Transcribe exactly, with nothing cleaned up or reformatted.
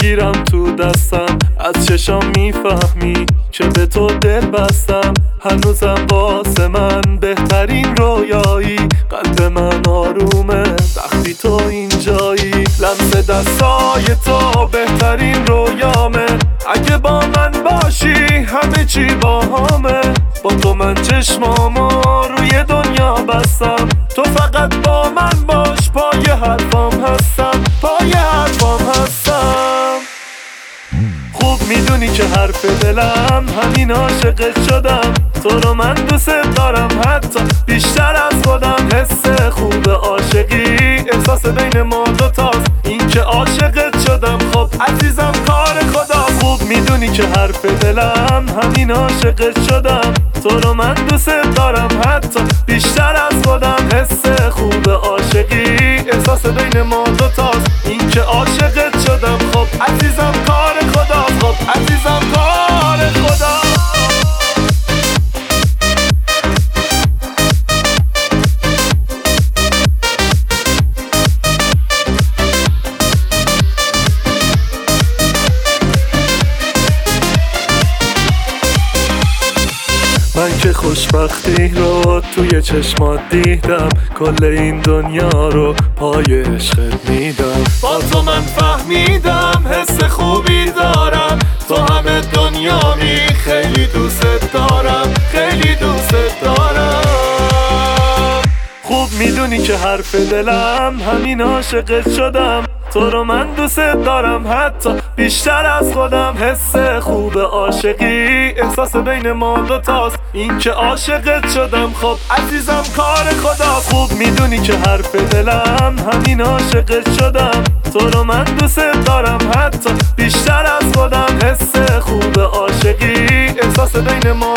میگیرم تو دستم، از چشام میفهمی که به تو دل بستم. هنوزم واسه من بهترین رویایی، قلب من آرومه وقتی تو اینجایی. لمس دستای تو بهترین رویامه، اگه با من باشی همه چی با همه. با تو من چشمامو روی دنیا بستم، تو فقط با من باش، پای حرفام هستم، پای حرفام هستم. خوب میدونی که حرف دلم همین، عاشقت شدم. تو رو من دوست دارم حتی بیشتر از خودم. حس خوب عاشقی احساس بین ما دوتاست، این که عاشقت شدم خب عزیزم کار خدا. خوب میدونی که حرف دلم همین، عاشقت شدم. تو رو من دوست دارم حتی بیشتر از خودم. حس خوب عاشقی احساس بین ما دوتاست، این که عاشقت شدم خب عزیزم کار خدا، خب عزیزم کار خدا. من که خوشبختی رو توی چشمات دیدم، کل این دنیا رو پای عشقت میدم. با تو من فهمیدم حس خوبی دارم، تو همه دنیامی، خیلی دوست دارم، خیلی دوست دارم. خوب میدونی که حرف دلم همین، عاشقت شدم. تو رو من دوست دارم حتی بیشتر از خودم. حس خوب عاشقی احساس بین ما دوتاست، این که عاشقت شدم خب عزیزم کار خدا. خوب میدونی که حرف دلم همین، عاشقت شدم. تو رو من دوست دارم حتی بیشتر از خودم. حس خوب عاشقی احساس بین ما